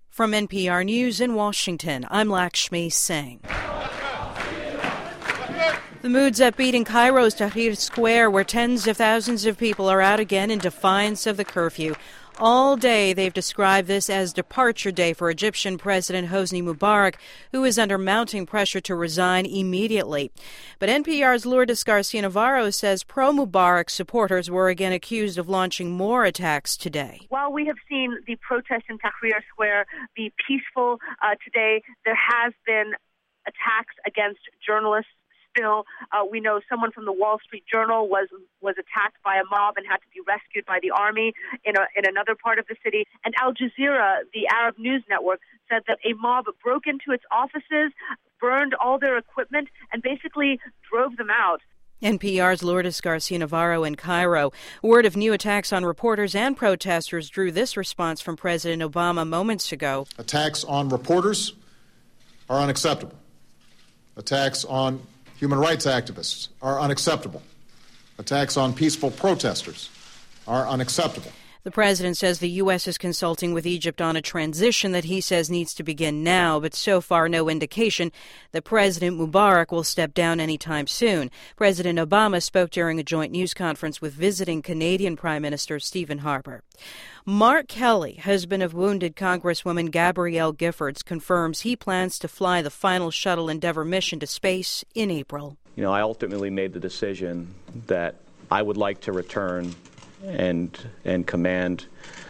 From NPR News in Washington, I'm Lakshmi Singh. The mood's upbeat in Cairo's Tahrir Square, where tens of thousands of people are out again in defiance of the curfew. All day, they've described this as departure day for Egyptian President Hosni Mubarak, who is under mounting pressure to resign immediately. But NPR's Lourdes Garcia-Navarro says pro-Mubarak supporters were again accused of launching more attacks today. While we have seen the protests in Tahrir Square be peaceful today, there has been attacks against journalists. Still, we know someone from the Wall Street Journal was attacked by a mob and had to be rescued by the army in another part of the city. And Al Jazeera, the Arab news network, said that a mob broke into its offices, burned all their equipment, and basically drove them out. NPR's Lourdes Garcia-Navarro in Cairo. Word of new attacks on reporters and protesters drew this response from President Obama moments ago. Attacks on reporters are unacceptable. Attacks on human rights activists are unacceptable. Attacks on peaceful protesters are unacceptable. The president says the U.S. is consulting with Egypt on a transition that he says needs to begin now, but so far no indication that President Mubarak will step down anytime soon. President Obama spoke during a joint news conference with visiting Canadian Prime Minister Stephen Harper. Mark Kelly, husband of wounded Congresswoman Gabrielle Giffords, confirms he plans to fly the final Shuttle Endeavour mission to space in April. I ultimately made the decision that I would like to return and command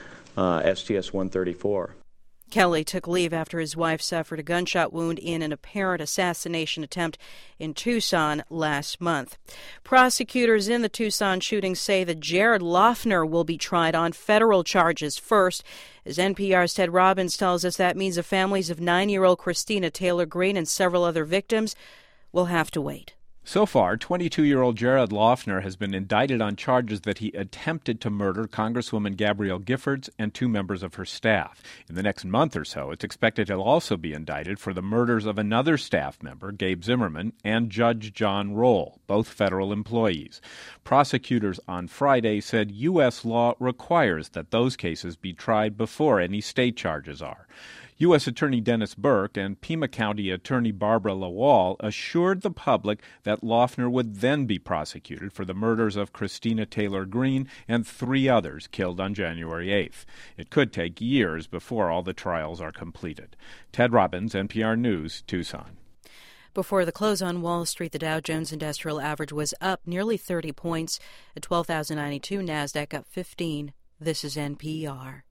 STS-134. Kelly took leave after his wife suffered a gunshot wound in an apparent assassination attempt in Tucson last month. Prosecutors in the Tucson shooting say that Jared Loughner will be tried on federal charges first. As NPR's Ted Robbins tells us, that means the families of 9-year-old Christina Taylor Greene and several other victims will have to wait. So far, 22-year-old Jared Loughner has been indicted on charges that he attempted to murder Congresswoman Gabrielle Giffords and 2 members of her staff. In the next month or so, it's expected he'll also be indicted for the murders of another staff member, Gabe Zimmerman, and Judge John Roll, both federal employees. Prosecutors on Friday said U.S. law requires that those cases be tried before any state charges are. U.S. Attorney Dennis Burke and Pima County Attorney Barbara Lawal assured the public that Loughner would then be prosecuted for the murders of Christina Taylor Greene and 3 others killed on January 8th. It could take years before all the trials are completed. Ted Robbins, NPR News, Tucson. Before the close on Wall Street, the Dow Jones Industrial Average was up nearly 30 points at 12,092. NASDAQ up 15. This is NPR.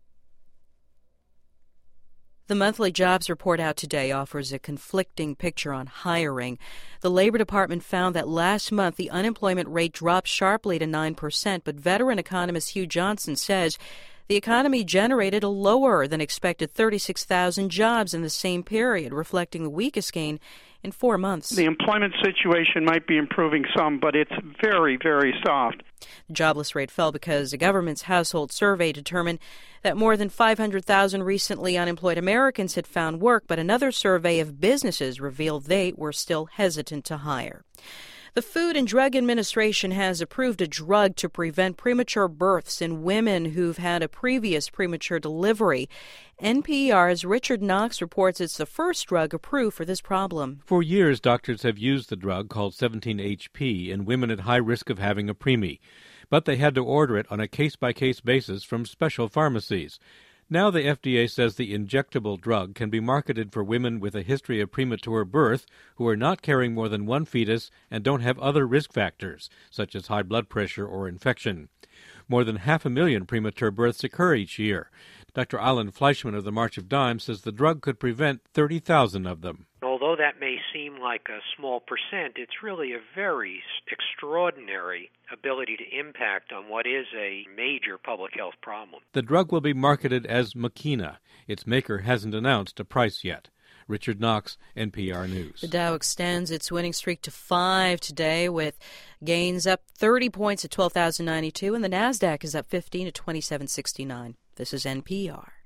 The monthly jobs report out today offers a conflicting picture on hiring. The Labor Department found that last month the unemployment rate dropped sharply to 9%, but veteran economist Hugh Johnson says the economy generated a lower than expected 36,000 jobs in the same period, reflecting the weakest gain in 4 months. The employment situation might be improving some, but it's very, very soft. The jobless rate fell because the government's household survey determined that more than 500,000 recently unemployed Americans had found work, but another survey of businesses revealed they were still hesitant to hire. The Food and Drug Administration has approved a drug to prevent premature births in women who've had a previous premature delivery. NPR's Richard Knox reports it's the first drug approved for this problem. For years, doctors have used the drug called 17-HP in women at high risk of having a preemie, but they had to order it on a case-by-case basis from special pharmacies. Now the FDA says the injectable drug can be marketed for women with a history of premature birth who are not carrying more than one fetus and don't have other risk factors, such as high blood pressure or infection. More than 500,000 premature births occur each year. Dr. Alan Fleischman of the March of Dimes says the drug could prevent 30,000 of them. Although that may seem like a small percent, it's really a very extraordinary ability to impact on what is a major public health problem. The drug will be marketed as Makena. Its maker hasn't announced a price yet. Richard Knox, NPR News. The Dow extends its winning streak to 5 today with gains up 30 points at 12,092, and the NASDAQ is up 15 at 2769. This is NPR.